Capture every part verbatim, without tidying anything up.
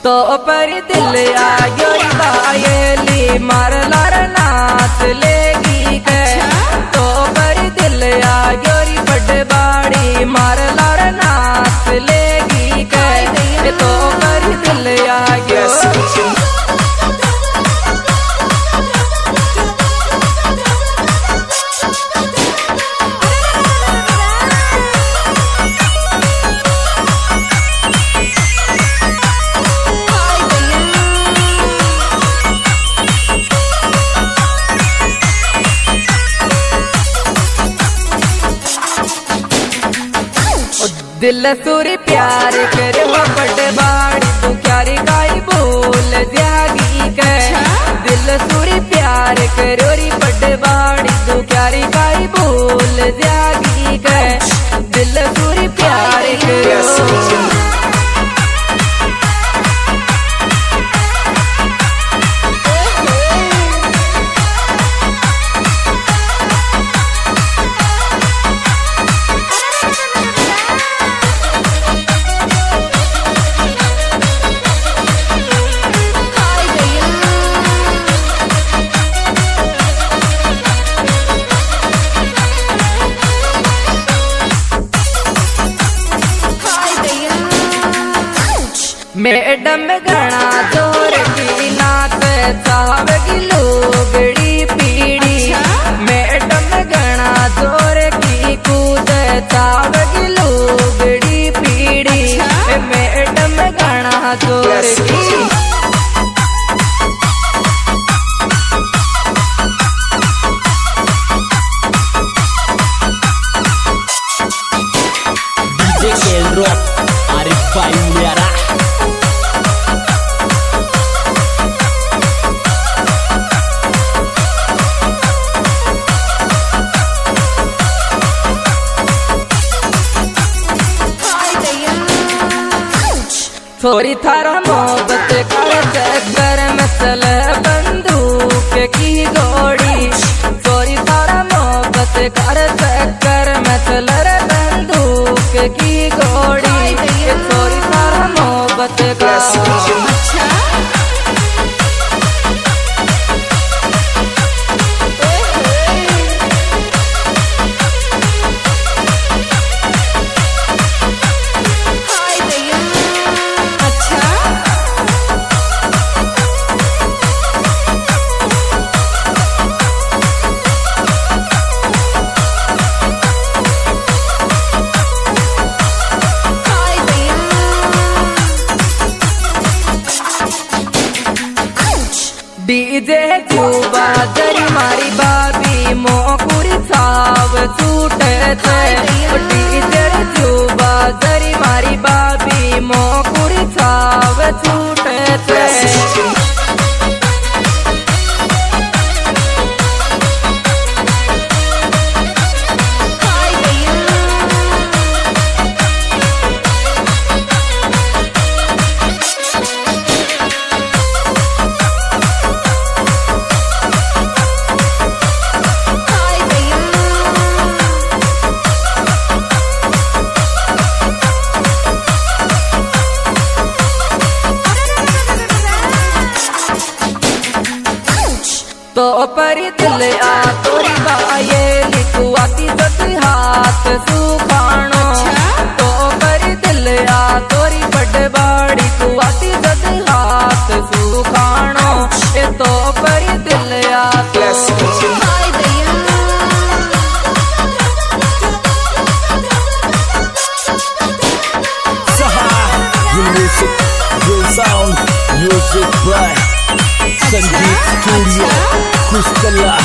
तो पर दिल आयो बायली मारलार नाच लेगी के तो पर दिल आयो री बड़ बाड़ी मारलार नाच लेगी के तो पर दिल आयो दिल सूरी प्यार करे हो बड़े बाड़ी तू क्यारी गाई बोल जागी के दिल सूरी प्यार करो री बड़े बाड़ी तू क्यारी गाई बोल जागी के दिल सूरी प्यार करो मैडम घना जोर की नाच चावगी लोगड़ी पीड़ी मैडम घना जोर की कूद चावगी लोगड़ी पीड़ी मैडम घना जोर की डीजे रॉक आरिफ यारा थोड़ी थारा मोहब्बत कर चक्कर में चले बंदूक की गोड़ी थोड़ी थारा मोहब्बत कर चक्कर में चले बंदूक की गोड़ी थोड़ी थारा मोहब्बत कर डीजे चूबा जरी मारी बाबी मोकुरी साव छूटे थे डीजे चूबा जरी मारी बाबी मोकुरी साव छूटे थे तो पर दिल आ तोरी बाये लिखवाती सत हाथ सुखाणो तो पर दिल आ तोरी बड़ बाड़ी कुआती सत हाथ सुखाणो ए तो पर दिल आ तो music, real sound, music by Sangeet Studio, Kustala.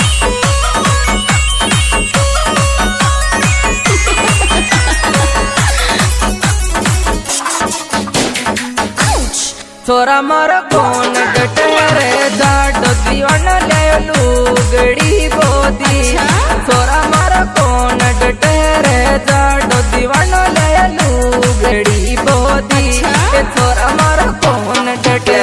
छोरा मारा कौन डटरे जाडो दीवान ले लूगड़ी बोदी छोरा मारा कौन डटरे जाडो दीवान ले लूगड़ी बोदी छोरा मारा कौन डटरे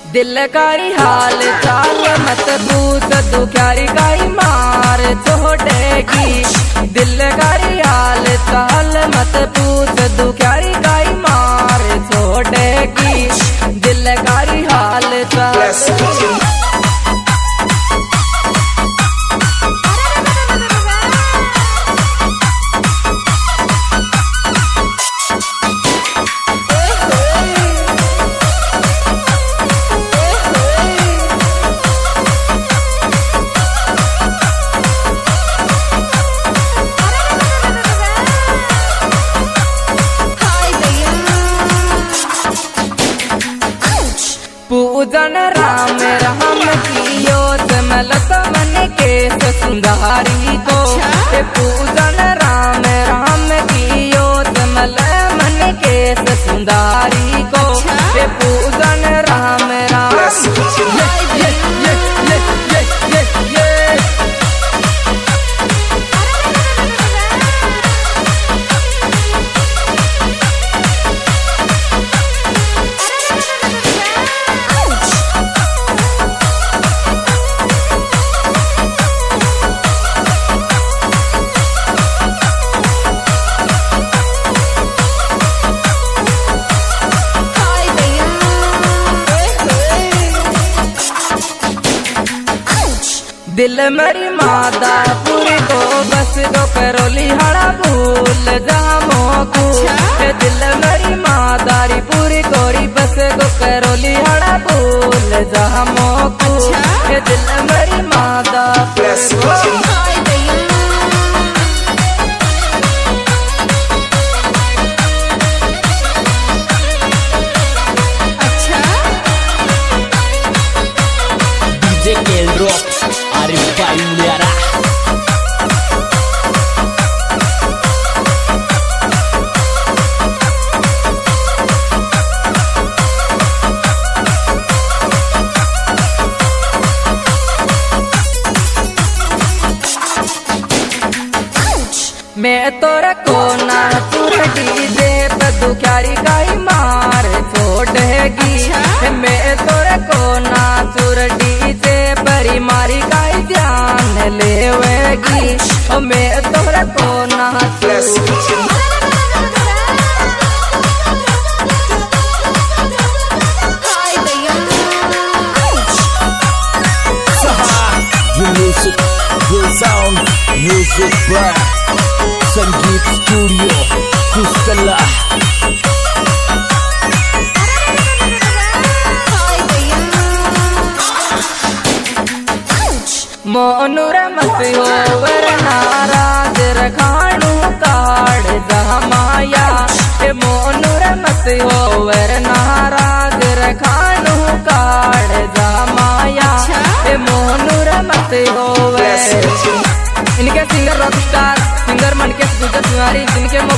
दिल कारी हाल चाल मत पूछ दुख्यारी काई मार छोड़ेगी। दिल कारी हाल चाल मत पूछ दुख्यारी काई मार छोड़ेगी। दिल कारी हाल चाल पूजन राम राम कियो तमलत मन के सुंदरी को। पूजन राम राम कियो तमल मन के सुंदरी को। पूजन राम राम ये, ये, ये, ये, ये, ये, ये। दिल मरी मादा पूरी को बस दो करोली हड़ा भूल जामो को। दिल मरी मादारी पूरी कोरी बस दो करोली हड़ा भूल जामो को। दिल मरी मादा डीजे केल रॉक Arif Payuniara. मैं तोरा को ना तुर डीजे पे दुख्यारी काई मार छोड़ेगी। मैं तोरा को ना तुर डीजे परी मारी काई ध्यान लेवेगी। मैं तोरा को ना Music, real sound, music by Sangeet Studio, Kustala. मोनुर मत हो वर नाराज रखाणू काड़ जमाया। मोनुर मत हो वर नाराज रखाणू काड़ जमाया। मोनुर मत हो इनके singer rock star singer Mankesh Gujar Tiwari जिनके